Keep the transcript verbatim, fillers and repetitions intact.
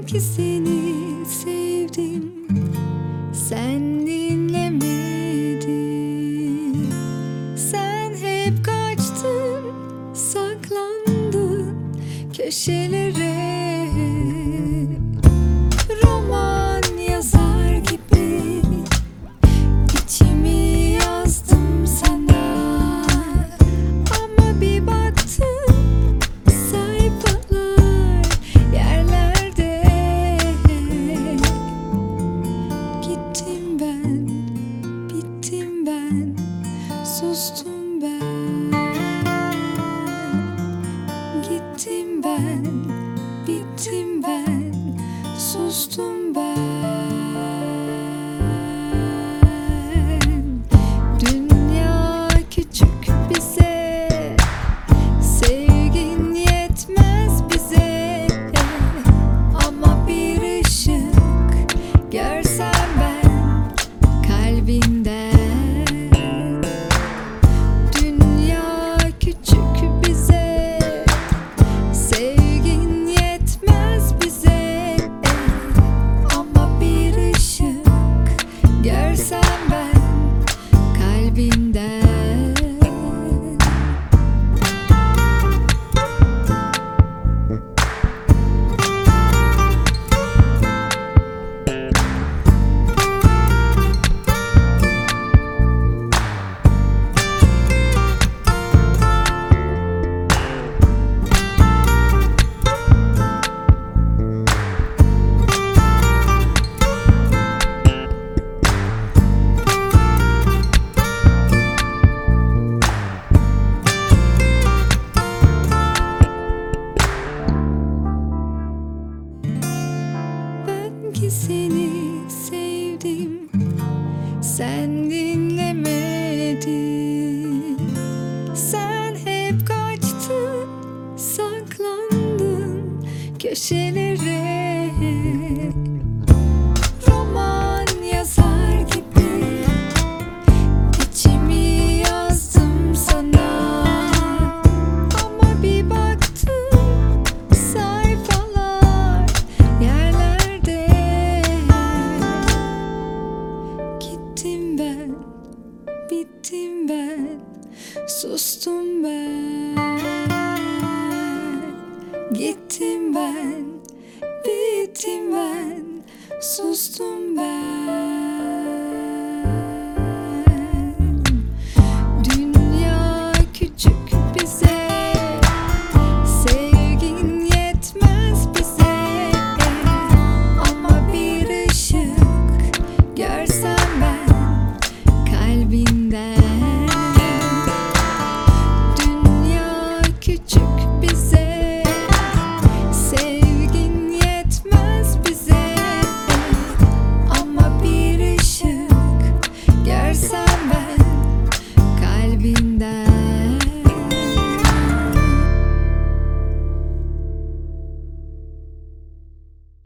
Belki seni sevdim, sen dinlemedin. Sen hep kaçtın, saklandın köşelere. Roman yazar gibi içimi yazdım sana, ama bir baktım sayfalar yerlerde. Gittim ben, bittim ben, sustum ben. Gittim ben, bittim ben, sustum ben. Dünya küçük bize, sevgin yetmez bize, ama bir ışık görsem ben kalbinden. Dünya küçük bize, sevgin yetmez bize, ama bir ışık görsem ben kalbinden. Belki seni sevdim, sen dinlemedin. Sen hep kaçtın, saklandın köşelere. Roman yazar gibi içimi yazdım sana, ama bir baktım sayfalar yerlerde. Gittim ben, bittim ben, sustum ben. Gittim ben, bittim ben, sustum ben.